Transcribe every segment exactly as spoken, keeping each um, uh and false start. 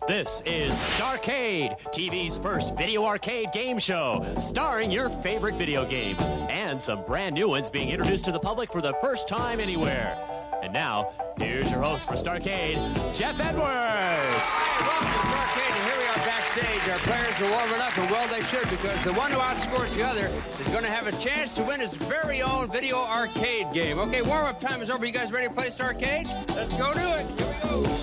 This is Starcade, T V's first video arcade game show, starring your favorite video games, and some brand new ones being introduced to the public for the first time anywhere. And now, here's your host for Starcade, Jeff Edwards. Hey, welcome to Starcade, and here we are backstage. Our players are warming up, and well they should, because the one who outscores the other is going to have a chance to win his very own video arcade game. Okay, warm-up time is over. You guys ready to play Starcade? Let's go do it. Here we go.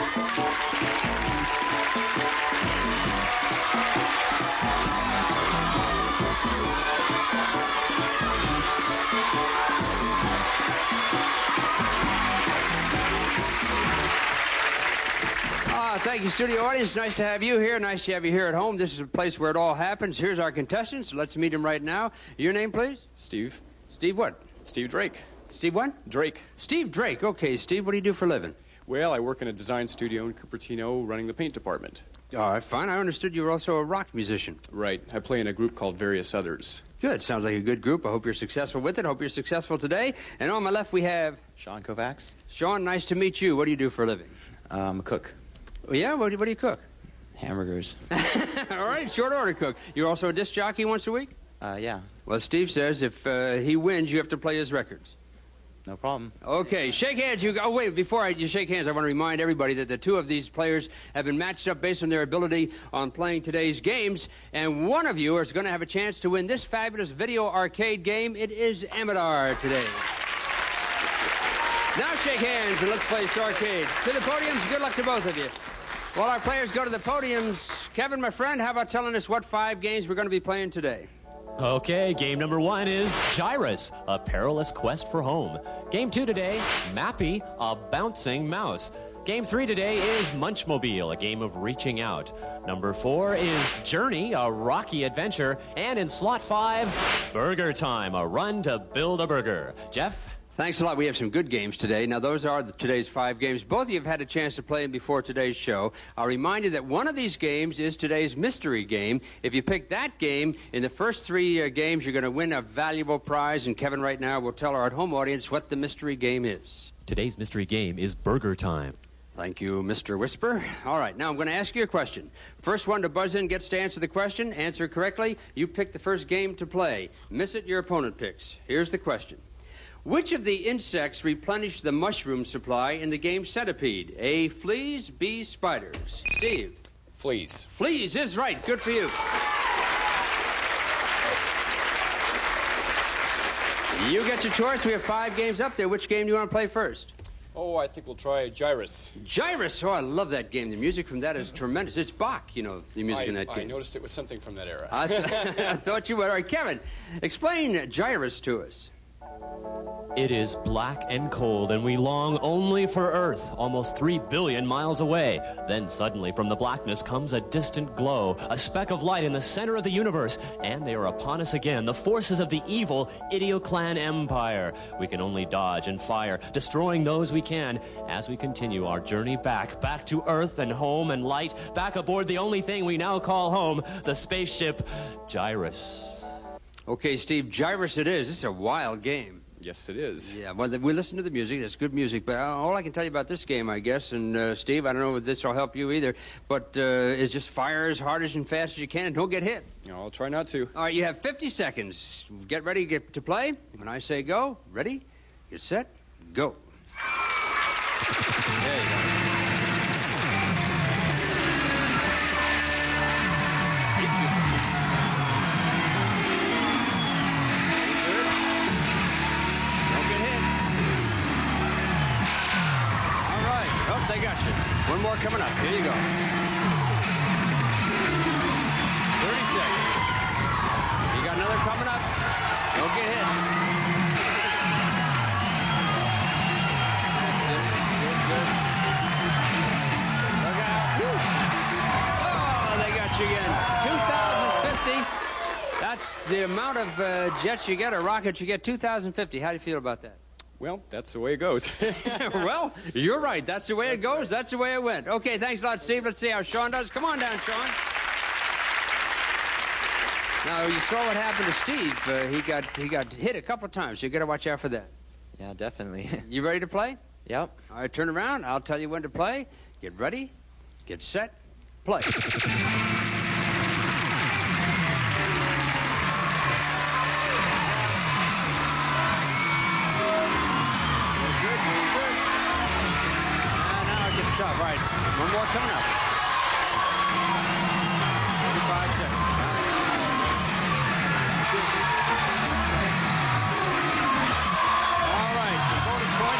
Ah, thank you, studio audience. Nice to have you here. Nice to have you here at home. This is a place where it all happens. Here's our contestants. Let's meet them right now. Your name, please? Steve. Steve what? Steve Drake. Steve what? Drake. Steve Drake. Okay, Steve, what do you do for a living? Well, I work in a design studio in Cupertino running the paint department. All right, fine. I understood you were also a rock musician. Right. I play in a group called Various Others. Good. Sounds like a good group. I hope you're successful with it. I hope you're successful today. And on my left, we have... Sean Kovacs. Sean, nice to meet you. What do you do for a living? I'm um, a cook. Oh, yeah? What do, what do you cook? Hamburgers. All right, short order cook. You're also a disc jockey once a week? Uh, yeah. Well, Steve says if uh, he wins, you have to play his records. No problem. Okay, shake hands. You. Oh, wait, before I you shake hands, I want to remind everybody that the two of these players have been matched up based on their ability on playing today's games, and one of you is going to have a chance to win this fabulous video arcade game. It is Amadar today. Now shake hands and let's play Starcade. To the podiums, good luck to both of you. While our players go to the podiums, Kevin, my friend, how about telling us what five games we're going to be playing today? Okay, game number one is Gyrus, a perilous quest for home. Game two today, Mappy, a bouncing mouse. Game three today is Munchmobile, a game of reaching out. Number four is Journey, a rocky adventure. And in slot five, Burger Time, a run to build a burger. Jeff? Thanks a lot. We have some good games today. Now, those are the, today's five games. Both of you have had a chance to play them before today's show. I'll remind you that one of these games is today's mystery game. If you pick that game, in the first three uh, games, you're going to win a valuable prize. And Kevin right now will tell our at-home audience what the mystery game is. Today's mystery game is Burger Time. Thank you, Mister Whisper. All right, now I'm going to ask you a question. First one to buzz in gets to answer the question. Answer correctly, you pick the first game to play. Miss it, your opponent picks. Here's the question. Which of the insects replenish the mushroom supply in the game Centipede? A, fleas, B, spiders. Steve? Fleas. Fleas is right. Good for you. You get your choice. We have five games up there. Which game do you want to play first? Oh, I think we'll try Gyrus. Gyrus. Oh, I love that game. The music from that is tremendous. It's Bach, you know, the music I, in that game. I noticed it was something from that era. I, th I thought you would. All right, Kevin, explain Gyrus to us. It is black and cold, and we long only for Earth, almost three billion miles away. Then suddenly from the blackness comes a distant glow, a speck of light in the center of the universe, and they are upon us again, the forces of the evil Idioclan Empire. We can only dodge and fire, destroying those we can, as we continue our journey back, back to Earth and home and light, back aboard the only thing we now call home, the spaceship Gyrus. Okay, Steve, Gyrus it is. This is a wild game. Yes, it is. Yeah, well, we listen to the music. That's good music. But all I can tell you about this game, I guess, and uh, Steve, I don't know if this will help you either, but uh, is just fire as hard as and fast as you can and don't get hit. No, I'll try not to. All right, you have fifty seconds. Get ready get to play. When I say go, ready, get set, go. There you go. They got you. One more coming up. Here you go. thirty seconds. You got another coming up. Don't get hit. Good, good. Look out. Oh, they got you again. two thousand fifty. That's the amount of uh, jets you get or rockets you get. two thousand fifty. How do you feel about that? Well, that's the way it goes. Well, you're right. That's the way it goes. That's the way it went. Okay, thanks a lot, Steve. Let's see how Sean does. Come on down, Sean. Now, you saw what happened to Steve. Uh, he got he got hit a couple of times. You got to watch out for that. Yeah, definitely. You ready to play? Yep. All right, turn around. I'll tell you when to play. Get ready. Get set. play. Tough. All right, one more coming up. thirty-five seconds. All right, the bonus point.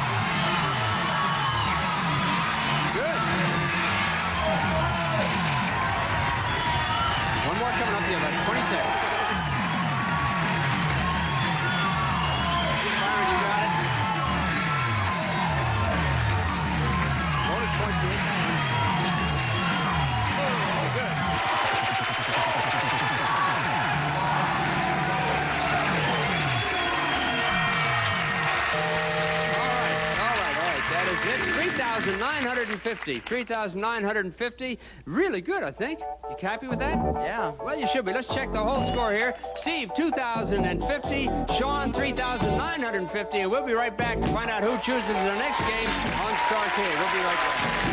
Good. One more coming up here, about twenty seconds. Byron, you got it. three thousand nine hundred fifty. three thousand nine hundred fifty. Really good, I think. You happy with that? Yeah. Well, you should be. Let's check the whole score here. Steve, two thousand fifty. Sean, three thousand nine hundred fifty. And we'll be right back to find out who chooses the next game on Starcade. We'll be right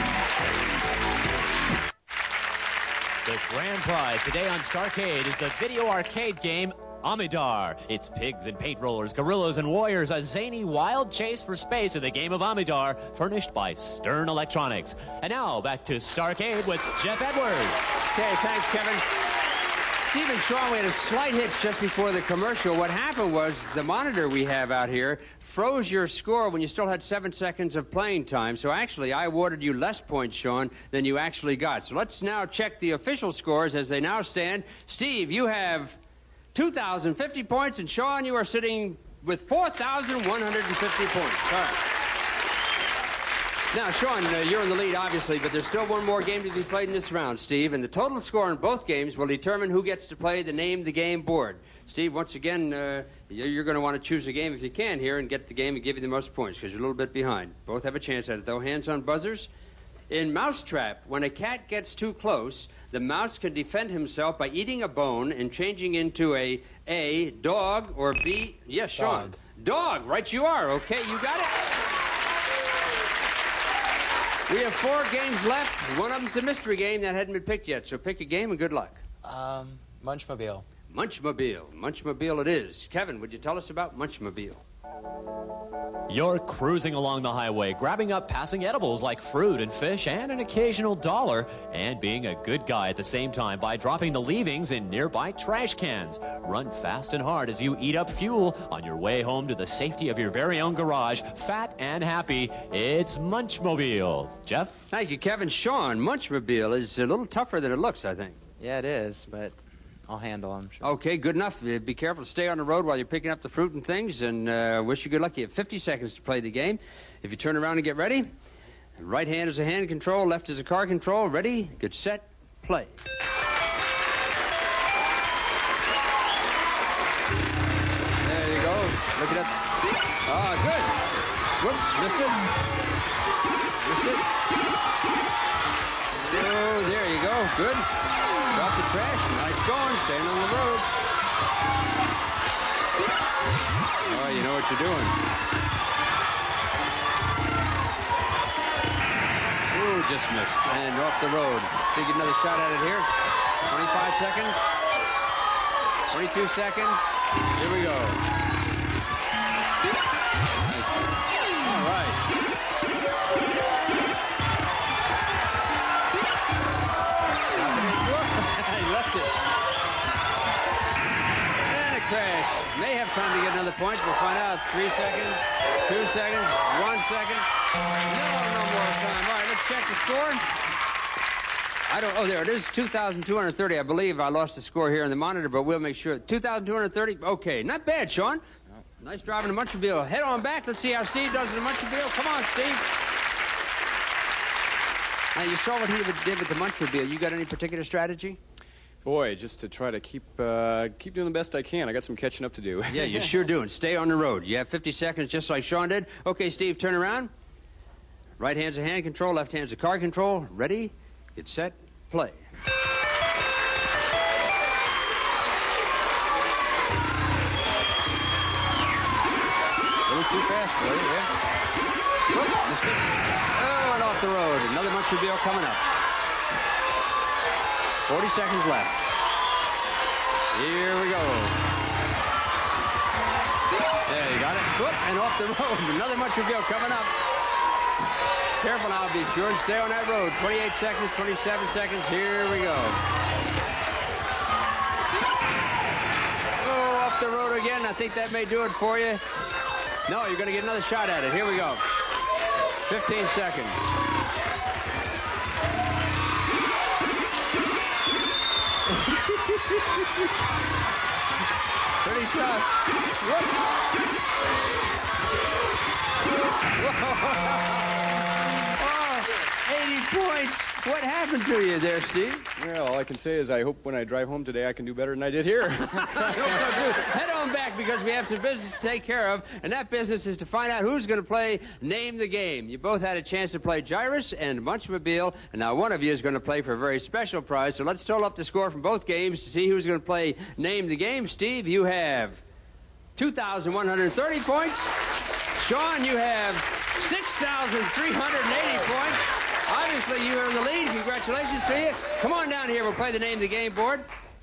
back. The grand prize today on Starcade is the video arcade game Amidar. It's pigs and paint rollers, gorillas and warriors, a zany wild chase for space in the game of Amidar, furnished by Stern Electronics. And now, back to Starcade with Jeff Edwards. Okay, thanks, Kevin. Steve and Sean, we had a slight hitch just before the commercial. What happened was the monitor we have out here froze your score when you still had seven seconds of playing time. So actually, I awarded you less points, Sean, than you actually got. So let's now check the official scores as they now stand. Steve, you have two thousand fifty points, and Sean, you are sitting with four thousand one hundred fifty points. All right. Now, Sean, uh, you're in the lead, obviously, but there's still one more game to be played in this round, Steve, and the total score in both games will determine who gets to play the Name the Game board. Steve, once again, uh, you're going to want to choose a game if you can here and get the game and give you the most points because you're a little bit behind. Both have a chance at it, though. Hands on buzzers. In Mousetrap, when a cat gets too close, the mouse can defend himself by eating a bone and changing into a A, dog, or B, yes, Sean. Dog. Dog, right you are. Okay, you got it. We have four games left. One of them's a mystery game that hadn't been picked yet, so pick a game and good luck. Um, Munchmobile. Munchmobile. Munchmobile it is. Kevin, would you tell us about Munchmobile? You're cruising along the highway, grabbing up passing edibles like fruit and fish and an occasional dollar, and being a good guy at the same time by dropping the leavings in nearby trash cans. Run fast and hard as you eat up fuel on your way home to the safety of your very own garage, fat and happy. It's Munchmobile. Jeff? Thank you, Kevin. Sean, Munchmobile is a little tougher than it looks, I think. Yeah, it is, but I'll handle them. Sure. Okay, good enough. Uh, Be careful to stay on the road while you're picking up the fruit and things, and uh, wish you good luck. You have fifty seconds to play the game. If you turn around and get ready, right hand is a hand control, left is a car control. Ready, get set, play. There you go. Look it up. Ah, good. Whoops, missed it. Missed it. Oh, there you go. Good. Drop the trash. Nice going. Staying on the road. Oh, you know what you're doing. Ooh, just missed. And off the road. So you get another shot at it here. twenty-five seconds. twenty-two seconds. Here we go. Nice. All right. He left it. And a crash. May have time to get another point. We'll find out. Three seconds, two seconds, one second. No, no more time. All right, let's check the score. I don't, oh, there it is, two thousand two hundred thirty. I believe I lost the score here in the monitor, but we'll make sure. two thousand two hundred thirty? Okay, not bad, Sean. Nice driving the Munchmobile. Head on back. Let's see how Steve does in the Munchmobile. Come on, Steve. Now, you saw what he did with the Munchmobile. You got any particular strategy? Boy, just to try to keep uh, keep doing the best I can. I got some catching up to do. Yeah, you sure do. And stay on the road. You have fifty seconds, just like Sean did. Okay, Steve, turn around. Right hand's a hand control, left hand's a car control. Ready, get set, play. A little too fast for you, yeah? Whoop, missed it. Oh, and off the road. Another Munchmobile coming up. forty seconds left. Here we go. There, you got it. Whoop, and off the road. Another Munchmobile coming up. Careful now, be sure and stay on that road. twenty-eight seconds, twenty-seven seconds. Here we go. Oh, off the road again. I think that may do it for you. No, you're going to get another shot at it. Here we go. fifteen seconds. Pretty tough. Oh, eighty points. What happened to you there, Steve? Well, all I can say is I hope when I drive home today I can do better than I did here. Head on back because we have some business to take care of, and that business is to find out who's going to play Name the Game. You both had a chance to play Gyrus and Munchmobile, and now one of you is going to play for a very special prize. So let's total up the score from both games to see who's going to play Name the Game. Steve, you have two thousand one hundred thirty points. Sean, you have six thousand three hundred eighty points. Obviously, you are in the lead. Congratulations to you. Come on down here. We'll play the Name the Game board.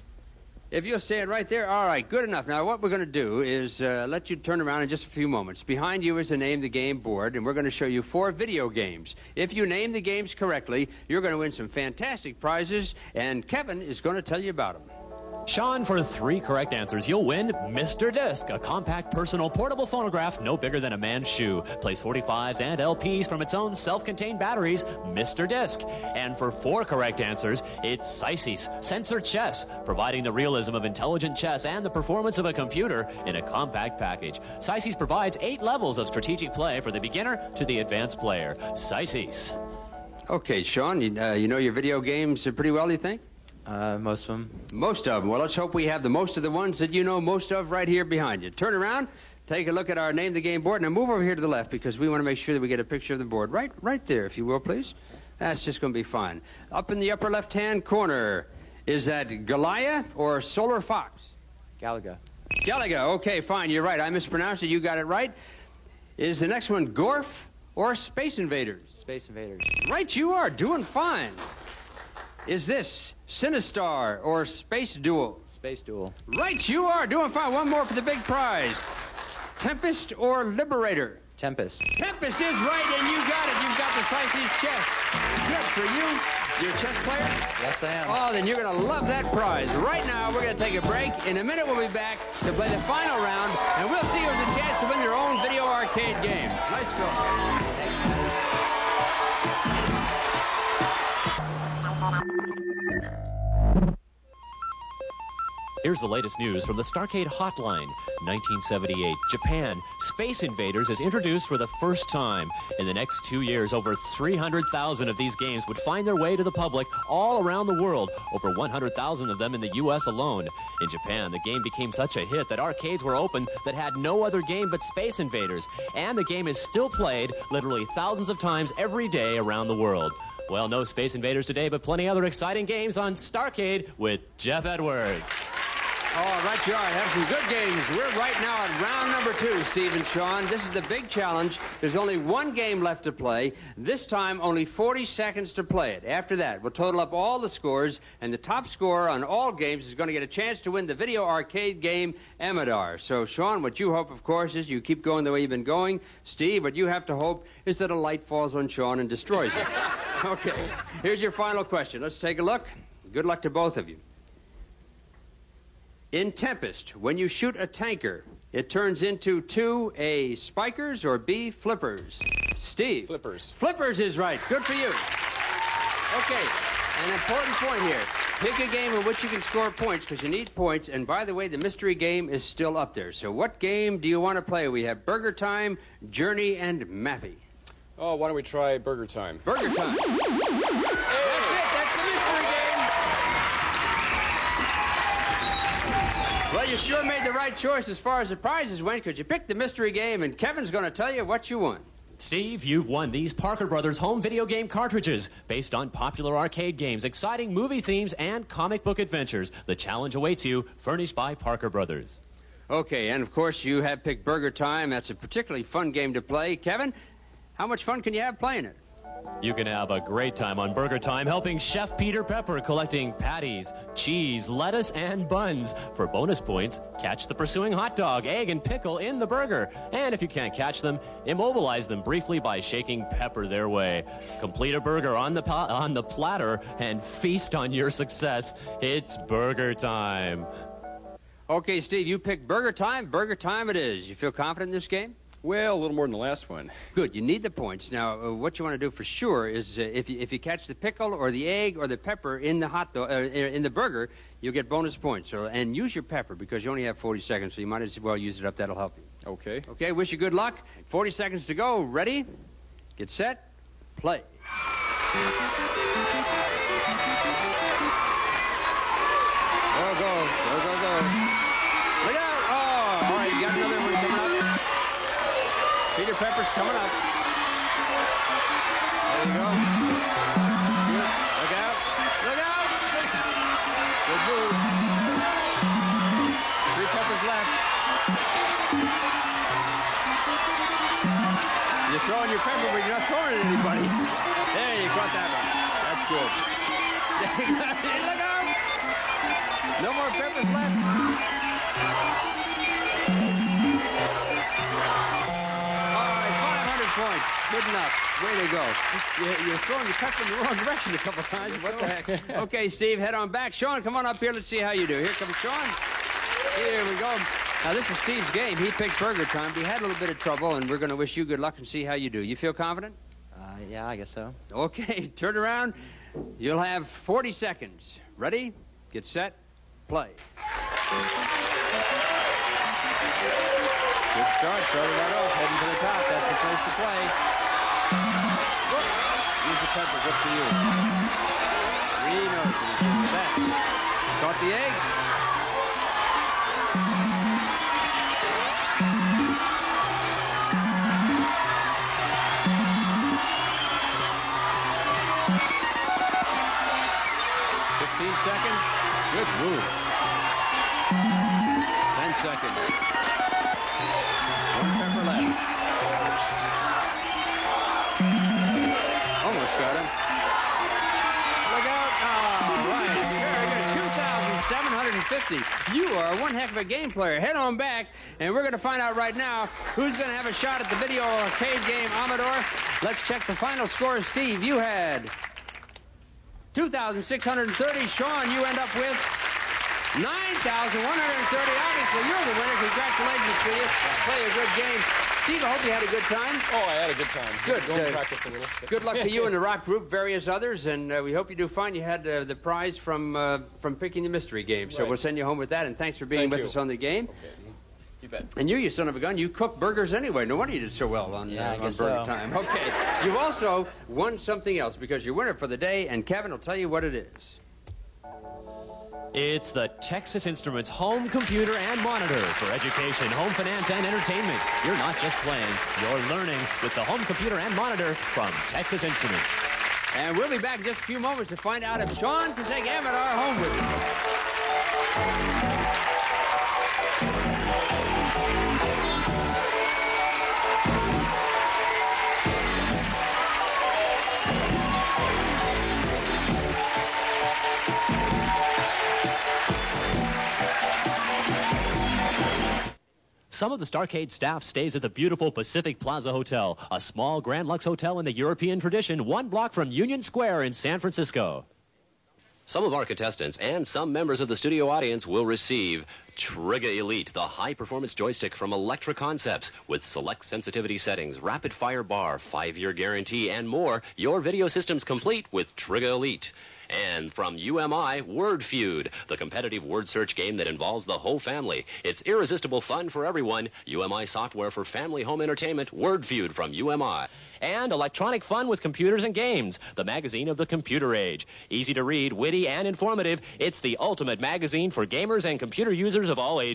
If you'll stand right there. All right, good enough. Now, what we're going to do is uh, let you turn around in just a few moments. Behind you is the Name the Game board, and we're going to show you four video games. If you name the games correctly, you're going to win some fantastic prizes, and Kevin is going to tell you about them. Sean, for three correct answers, you'll win Mister Disc, a compact, personal, portable phonograph no bigger than a man's shoe. Plays forty-fives and L Ps from its own self-contained batteries, Mister Disc. And for four correct answers, it's Seises, Sensor Chess, providing the realism of intelligent chess and the performance of a computer in a compact package. Seises provides eight levels of strategic play for the beginner to the advanced player. Seises. Okay, Sean, you, uh, you know your video games pretty well, you think? Uh, most of them. Most of them. Well, let's hope we have the most of the ones that you know most of right here behind you. Turn around, take a look at our Name the Game board. Now move over here to the left because we want to make sure that we get a picture of the board. Right, right there, if you will, please. That's just going to be fine. Up in the upper left-hand corner, is that Goliath or Solar Fox? Galaga. Galaga. Okay, fine. You're right. I mispronounced it. You got it right. Is the next one Gorf or Space Invaders? Space Invaders. Right, you are. Doing fine. Is this Sinistar or Space Duel? Space Duel. Right, you are. Doing fine. One more for the big prize. Tempest or Liberator? Tempest. Tempest is right, and you got it. You've got the Seises chess. Good for you. You're a chess player? Yes, I am. Oh, then you're going to love that prize. Right now, we're going to take a break. In a minute, we'll be back to play the final round, and we'll see who has a chance to win their own video arcade game. Nice go. Here's the latest news from the Starcade Hotline. nineteen seventy-eight, Japan. Space Invaders is introduced for the first time. In the next two years, over three hundred thousand of these games would find their way to the public all around the world, over one hundred thousand of them in the U S alone. In Japan, the game became such a hit that arcades were open that had no other game but Space Invaders. And the game is still played literally thousands of times every day around the world. Well, no Space Invaders today, but plenty other exciting games on Starcade with Jeff Edwards. All right, you are. Have some good games. We're right now at round number two, Steve and Sean. This is the big challenge. There's only one game left to play. This time, only forty seconds to play it. After that, we'll total up all the scores, and the top scorer on all games is going to get a chance to win the video arcade game, Amadar. So, Sean, what you hope, of course, is you keep going the way you've been going. Steve, what you have to hope is that a light falls on Sean and destroys it. Okay, here's your final question. Let's take a look. Good luck to both of you. In Tempest, when you shoot a tanker, it turns into two A, spikers, or B, flippers. Steve? Flippers. Flippers is right. Good for you. Okay, an important point here. Pick a game in which you can score points because you need points. And by the way, the mystery game is still up there. So what game do you want to play? We have Burger Time, Journey, and Mappy. Oh, why don't we try Burger Time? Burger Time. Hey. That's it. That's the mystery game. Well, you sure made the right choice as far as the prizes went because you picked the mystery game, and Kevin's going to tell you what you won. Steve, you've won these Parker Brothers home video game cartridges based on popular arcade games, exciting movie themes, and comic book adventures. The challenge awaits you, furnished by Parker Brothers. Okay, and of course you have picked Burger Time. That's a particularly fun game to play. Kevin, how much fun can you have playing it? You can have a great time on Burger Time helping Chef Peter Pepper collecting patties, cheese, lettuce, and buns. For bonus points, catch the pursuing hot dog, egg, and pickle in the burger. And if you can't catch them, immobilize them briefly by shaking pepper their way. Complete a burger on the, pa- on the platter and feast on your success. It's Burger Time. Okay, Steve, you picked Burger Time. Burger Time it is. You feel confident in this game? Well, a little more than the last one. Good. You need the points. Now, uh, what you want to do for sure is uh, if, you, if you catch the pickle or the egg or the pepper in the hot dog, uh, in the burger, you'll get bonus points. So, and use your pepper because you only have forty seconds, so you might as well use it up. That'll help you. Okay. Okay, wish you good luck. forty seconds to go. Ready? Get set. Play. Go, go, go, go, go. Look out! Oh, all right, you got another one coming up. Peter Pepper's coming up. There you go. Good. Look out! Look out! Good move. Three peppers left. You're throwing your pepper, but you're not throwing it at anybody. There, you caught that one. That's good. Look out! No more peppers left. All right, five hundred points. Good enough. Way to go. You're, you're throwing your pepper in the wrong direction a couple times. What the heck? Okay, Steve, head on back. Sean, come on up here. Let's see how you do. Here comes Sean. Here we go. Now, this is Steve's game. He picked Burger Time. He had a little bit of trouble, and we're going to wish you good luck and see how you do. You feel confident? Uh, yeah, I guess so. Okay, turn around. You'll have forty seconds. Ready? Get set. Play. Good start. Started right off. Heading to the top. That's the place to play. Whoop. Use the pepper. Good for you. Three noses. Look at that. Caught the egg. fifteen seconds. Good move. ten seconds. One pepper left. Almost got him. Look out. All right. Very good. two thousand seven hundred fifty. You are one heck of a game player. Head on back, and we're going to find out right now who's going to have a shot at the video arcade game Amador. Let's check the final score. Steve, you had two thousand six hundred thirty. Sean, you end up with nine thousand one hundred thirty. Obviously, you're the winner. Congratulations to you. Play a good game. Steve, I hope you had a good time. Oh, I had a good time. Good. Go and Uh, practice a little. Good luck to you and the rock group, various others, and uh, we hope you do fine. You had uh, the prize from uh, from picking the mystery game, so Right. we'll send you home with that, and thanks for being Thank with you. us on the game. Okay. You bet. And you, you son of a gun, you cook burgers anyway. No wonder you did so well on, Yeah, I uh, on guess Burger so. Time. Okay. You've also won something else because you're winner for the day, and Kevin will tell you what it is. It's the Texas Instruments home computer and monitor for education, home finance, and entertainment. You're not just playing, you're learning with the home computer and monitor from Texas Instruments. And we'll be back in just a few moments to find out if Sean can take Amador home with him. Some of the Starcade staff stays at the beautiful Pacific Plaza Hotel, a small Grand Lux hotel in the European tradition, one block from Union Square in San Francisco. Some of our contestants and some members of the studio audience will receive Trigga Elite, the high-performance joystick from Electra Concepts, with select sensitivity settings, rapid-fire bar, five-year guarantee, and more. Your video system's complete with Trigga Elite. And from U M I, Word Feud, the competitive word search game that involves the whole family. It's irresistible fun for everyone. U M I software for family home entertainment, Word Feud from U M I. And electronic fun with computers and games, the magazine of the computer age. Easy to read, witty, and informative, it's the ultimate magazine for gamers and computer users of all ages.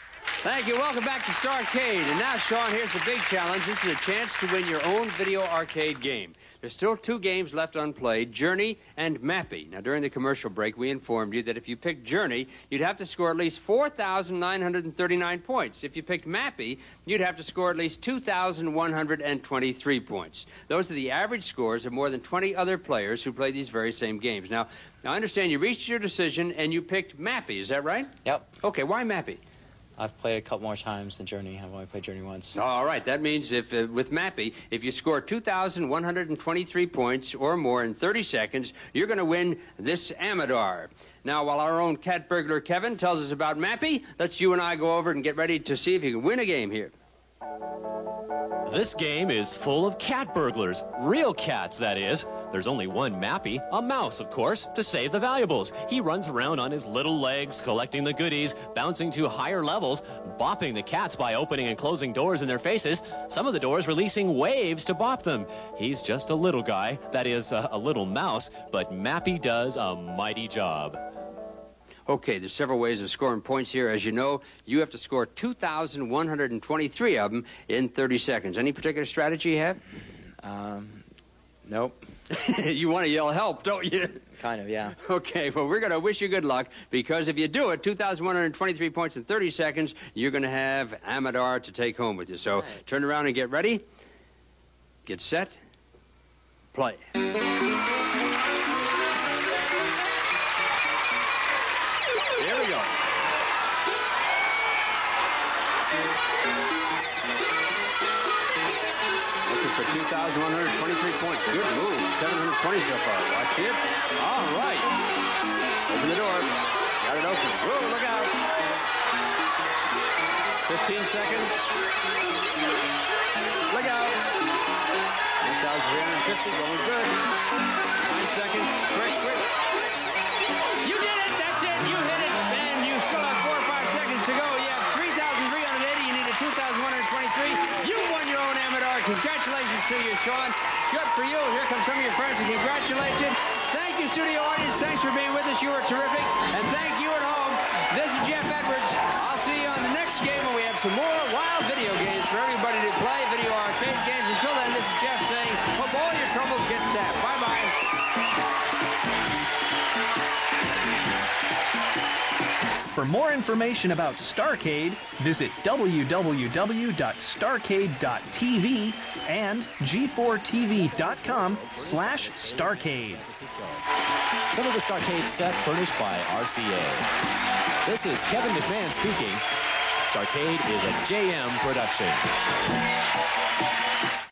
Thank you. Welcome back to Starcade. And now, Sean, here's the big challenge. This is a chance to win your own video arcade game. There's still two games left unplayed, Journey and Mappy. Now, during the commercial break, we informed you that if you picked Journey, you'd have to score at least four thousand nine hundred thirty-nine points. If you picked Mappy, you'd have to score at least two thousand one hundred twenty-three points. Those are the average scores of more than twenty other players who play these very same games. Now, I understand you reached your decision and you picked Mappy. Is that right? Yep. Okay, why Mappy? I've played a couple more times than Journey. I've only played Journey once. All right. That means if uh, with Mappy, if you score two thousand one hundred twenty-three points or more in thirty seconds, you're going to win this Amador. Now, while our own cat burglar Kevin tells us about Mappy, let's you and I go over and get ready to see if you can win a game here. This game is full of cat burglars. Real cats, that is. There's only one Mappy, a mouse, of course, to save the valuables. He runs around on his little legs, collecting the goodies, bouncing to higher levels, bopping the cats by opening and closing doors in their faces, some of the doors releasing waves to bop them. He's just a little guy, that is, a, a little mouse, but Mappy does a mighty job. Okay, there's several ways of scoring points here. As you know, you have to score two thousand one hundred twenty-three of them in thirty seconds. Any particular strategy you have? Um, nope. You want to yell help, don't you? Kind of, yeah. Okay, well, we're going to wish you good luck, because if you do it, two thousand one hundred twenty-three points in thirty seconds, you're going to have Amador to take home with you. So right. Turn around and get ready. Get set. Play. Here we go. Looking for two thousand one hundred twenty-three points. Good move. seven hundred twenty so far. Watch it. All right. Open the door. Got it open. Whoa, look out. fifteen seconds. Look out. one thousand three hundred fifty. Going good. Nine seconds. Quick, quick. You did it. That's it. You hit it. And you still have four or five seconds to go. You have three thousand three hundred eighty. You needed two thousand one hundred twenty-three. You won your own Amador. Congratulations to you, Sean. Good for you. Here come some of your friends to congratulate you. Thank you, studio audience. Thanks for being with us. You were terrific. And thank you at home. This is Jeff Edwards. I'll see you on the next game when we have some more wild video games for everybody to play, video arcade games. Until then, this is Jeff saying, hope all your troubles get sapped. Bye-bye. For more information about Starcade, visit w w w dot starcade dot t v and g four t v dot com slash Starcade. Some of the Starcade set furnished by R C A. This is Kevin McMahon speaking. Starcade is a J M production.